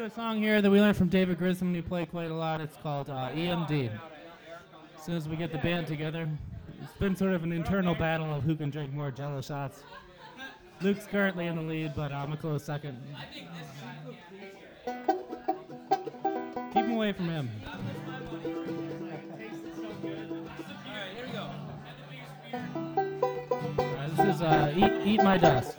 a song here that we learned from David Grissom, who played quite a lot. It's called EMD. As soon as we get the band together, it's been sort of an internal battle of who can drink more Jello shots. Luke's currently in the lead, but I'm a close second. Keep him away from him. This is Eat My Dust.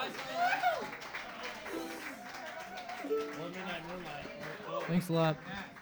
Thanks a lot.